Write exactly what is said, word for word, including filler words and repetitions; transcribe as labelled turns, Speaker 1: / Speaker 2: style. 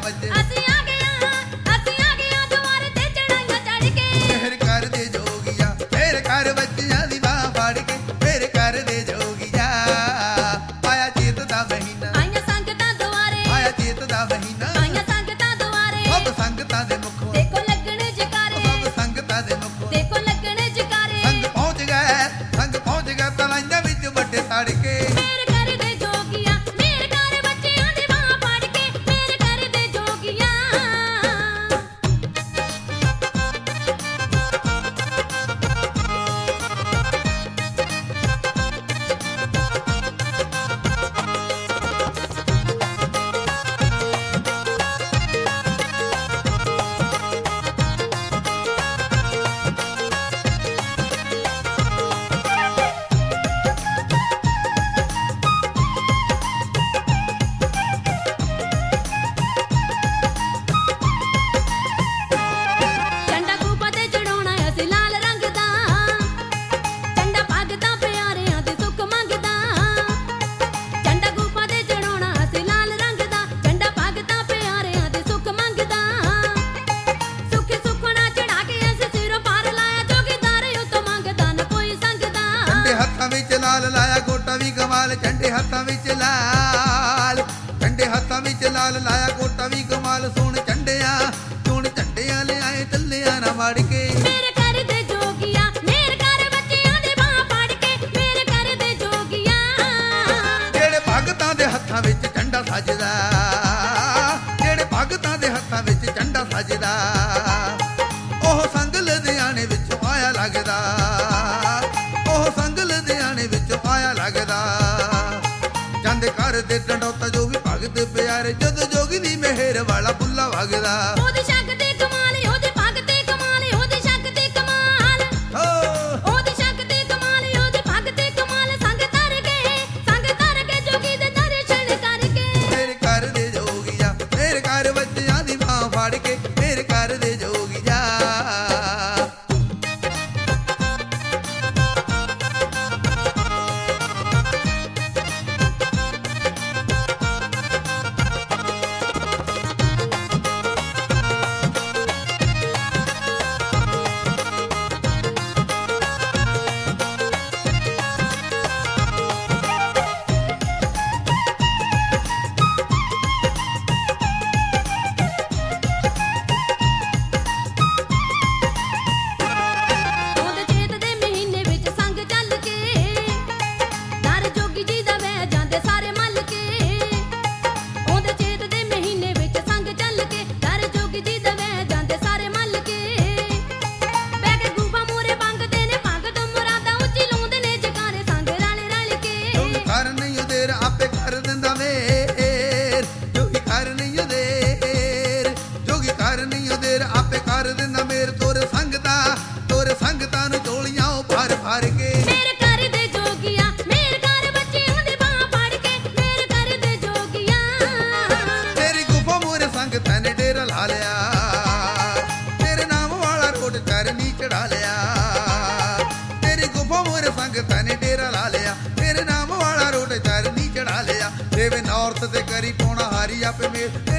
Speaker 1: ਵੱਜੇ।
Speaker 2: ਅਸੀਂ ਆ ਗਏ ਆਂ, ਅਸੀਂ ਆ ਗਏ ਆਂ ਦੁਆਰੇ ਤੇ ਚੜਾਈਆਂ ਚੜ੍ਹ ਕੇ।
Speaker 1: ਮਿਹਰ ਕਰ ਦੇ ਜੋਗੀਆ ਮੇਰੇ ਘਰ ਬੱਚਿਆਂ ਦੀ ਬਾਂਹ ਫੜ ਕੇ। ਮੇਰੇ ਘਰ ਦੇ ਜੋਗੀਆ ਆਇਆ ਚੇਤ ਦਾ ਮਹੀਨਾ।
Speaker 2: ਆਈਆਂ ਸੰਗਤਾਂ ਦੁਆਰੇ,
Speaker 1: ਆਇਆ ਚੇਤ ਦਾ ਮਹੀਨਾ।
Speaker 2: ਆਈਆਂ ਸੰਗਤਾਂ ਦੁਆਰੇ।
Speaker 1: ਸਭ ਸੰਗਤਾਂ ਦੇ ਮੁਖੋਂ,
Speaker 2: ਦੇਖੋ ਲੱਗਣ ਜਕਾਰੇ,
Speaker 1: ਸਭ ਸੰਗਤਾਂ ਦੇ ਮੁਖੋਂ।
Speaker 2: ਦੇਖੋ ਲੱਗਣ ਜਕਾਰੇ।
Speaker 1: ਸੰਗ ਪਹੁੰਚ ਗਏ, ਸੰਗ ਪਹੁੰਚ ਗਏ ਤਲਾਈਆਂ ਵਿੱਚ ਵੱਡੇ ਤੜਕੇ।
Speaker 2: ਮੇਰੇ ਘਰ ਦੇ ਜੋਗੀਆਂ, ਮੇਰੇ ਘਰ ਬੱਚਿਆਂ ਦੀ ਬਾਂਹ ਫੜ ਕੇ। ਮੇਰੇ ਘਰ ਦੇ ਜੋਗੀਆਂ। ਝੰਡਾ ਕੂਪਾ ਤੇ ਚੜਾਉਣਾ ਅਸੀਂ ਲਾਲ ਰੰਗ ਦਾ। ਝੰਡਾ ਪੱਗ ਤਾਂ ਪਿਆਰਿਆਂ ਦੇ ਸੁੱਖ ਮੰਗਦਾ। ਝੰਡਾ ਕੂਪਾ ਤੇ ਚੜਾਉਣਾ ਅਸੀਂ ਲਾਲ ਰੰਗ ਦਾ। ਝੰਡਾ ਪੱਗ ਤਾਂ ਪਿਆਰਿਆਂ ਦੇ ਸੁੱਖ ਮੰਗਦਾ। ਸੁੱਖੀ ਸੁੱਖਣਾ ਚੜਾ ਕੇ ਅਸੀਂ ਸਿਰੋਂ ਪਾਰ ਲਾਇਆ। ਜੋਗੀਦਾਰ ਉਤੋਂ ਮੰਗਦਾ ਨਾ ਕੋਈ ਸੰਗਦਾ।
Speaker 1: ਝੰਡੇ ਹੱਥਾਂ ਵਿੱਚ ਲਾਲ ਲਾਇਆ ਗੋਟਾ ਵੀ ਕਮਾਲ। ਝੰਡੇ ਹੱਥਾਂ ਵਿੱਚ ਲਾਲ, ਝੰਡੇ ਹੱਥਾਂ ਵਿੱਚ ਲਾਲ ਲਾਇਆ ਗੋਟਾ ਵੀ ਕਮਾਲ। ਸੋਹਣ ਝੰਡਿਆਂ, ਸੋਹਣ ਝੰਡਿਆਂ ਲਿਆਏ ਚੱਲਿਆ ਨਾ ਵੜ ਕੇ।
Speaker 2: ਮੇਰੇ ਘਰ ਦੇ ਜੋਗੀਆਂ, ਮੇਰੇ ਘਰ ਬੱਚਿਆਂ ਦੀ ਬਾਂਹ ਫੜ ਕੇ। ਮੇਰੇ ਘਰ ਦੇ ਜੋਗੀਆਂ।
Speaker 1: ਜਿਹੜੇ ਭਗਤਾਂ ਦੇ ਹੱਥਾਂ ਵਿੱਚ ਝੰਡਾ ਸੱਜਦਾ, ਜਿਹੜੇ ਭਗਤਾਂ ਦੇ ਹੱਥਾਂ ਵਿੱਚ ਝੰਡਾ ਸੱਜਦਾ, ਉਹ ਸੰਗ ਲੁਧਿਆਣੇ ਵਿੱਚੋਂ ਆਇਆ ਲੱਗਦਾ। ਉਹ ਸੰਗ ਲੁਧਿਆਣੇ ਵਿੱਚੋਂ ਆਇਆ ਲੱਗਦਾ। ਜਾਂਦੇ ਘਰ ਦੇ ਡੰਡੋਤਾ ਜੋ ਵੀ ਭਗਤ ਪਿਆਰੇ। ਜਦੋਂ ਜੋਗੀ ਦੀ ਮਿਹਰ ਵਾਲਾ ਬੁੱਲਾ ਵਗਦਾ।
Speaker 2: ਉਹਦੀ ਸ਼ਕਤੀ ਕਮਾਲ, ਉਹਦੀ ਭਗਤੀ ਕਮਾਲ, ਉਹਦੀ ਸ਼ਕਤੀ ਕਮਾਲ।
Speaker 1: ਹੋ
Speaker 2: ਉਹਦੀ ਸ਼ਕਤੀ ਕਮਾਲ, ਉਹਦੀ ਭਗਤੀ ਕਮਾਲ। ਸੰਗ ਤਰ ਕੇ, ਸੰਗ ਤਰ ਕੇ ਜੋਗੀ ਦੇ ਦਰਸ਼ਨ ਕਰਕੇ।
Speaker 1: ਮੇਰੇ ਘਰ ਦੇ ਜੋਗੀਆ ਮੇਰੇ ਘਰ ਬੱਚਿਆਂ ਦੀ ਬਾਂਹ ਫੜ ਕੇ। ਮੇਰੇ ਘਰ ਦੇ ਜੋਗੀਆ।
Speaker 2: ਉਹਦੇ ਚੇਤ ਦੇ ਮਹੀਨੇ ਵਿੱਚ ਸੰਗ ਚੱਲ ਕੇ। ਦਰ ਜੋਗੀ ਜੀ ਦਾ ਵਹਿ ਜਾਂਦੇ ਸਾਰੇ ਮੱਲ ਕੇ। ਉਹਦੇ ਚੇਤ ਦੇ ਮਹੀਨੇ ਵਿੱਚ ਸੰਗ ਚੱਲ ਕੇ। ਦਰ ਜੋਗੀ ਜੀ ਦਾ ਵਹਿ ਜਾਂਦੇ ਸਾਰੇ ਮੱਲ ਕੇ। ਬਹਿ ਕੇ ਗੂਬਾ ਮੂਹਰੇ ਮੰਗਦੇ ਨੇ ਭਗਤ ਮੁਰਾਦਾਂ। ਉੱਚੀ ਲਾਉਂਦੇ ਨੇ ਜਕਾਰੇ ਸੰਗ ਰਲ ਰਲ ਕੇ।
Speaker 1: ਜੋਗੀ ਕਰ ਨਹੀਂ ਓ ਦੇਰ ਆਪੇ ਕਰ ਦਿੰਦਾ ਮੇਰ। ਜੋਗੀ ਕਰ ਨਹੀਂ ਓ ਦੇਰ, ਜੋਗੀ ਕਰ ਨਹੀਂ ਓ ਦੇਰ ਆਪੇ ਕਰ ਦਿੰਦਾ ਮੇਰ। ਤੋਰ ਸੰਗਤਾਂ, ਤੋਰ ਸੰਗਤਾਂ ਨੂੰ ਝੋਲੀਆਂ ਉਹ ਭਰ ਭਰ ਕੇ।
Speaker 2: ਮੇਰੇ ਘਰ ਦੇ ਜੋਗੀਆਂ, ਮੇਰੇ ਘਰ ਬੱਚਿਆਂ ਦੀ ਬਾਂਹ ਫੜ ਕੇ। ਮੇਰੇ ਘਰ ਦੇ ਜੋਗੀਆਂ।
Speaker 1: ਤੇਰੀ ਗੁਫਾ ਮੂਹਰੇ ਸੰਗਤਾਂ ਨੇ ਡੇਰਾ ਲਾ ਲਿਆ। ਤੇਰੇ ਨਾਮ ਵਾਲਾ ਰੋਡ ਚਰਨੀ ਚੜਾ ਲਿਆ। ਤੇਰੀ ਗੁਫਾ ਮੂਹਰੇ ਸੰਗਤਾਂ ਨੇ ਡੇਰਾ ਲਾ ਲਿਆ। ਤੇਰੇ ਨਾਮ ਵਾਲਾ ਰੋਡ ਚਰਨੀ ਚੜਾ ਲਿਆ। ਦੇਵੇ ਨੌਰਤ ਤੇ ਕਰੀ ਪੋਣਾ ਹਾਰੀ ਆਪੇ ਮੇਰ।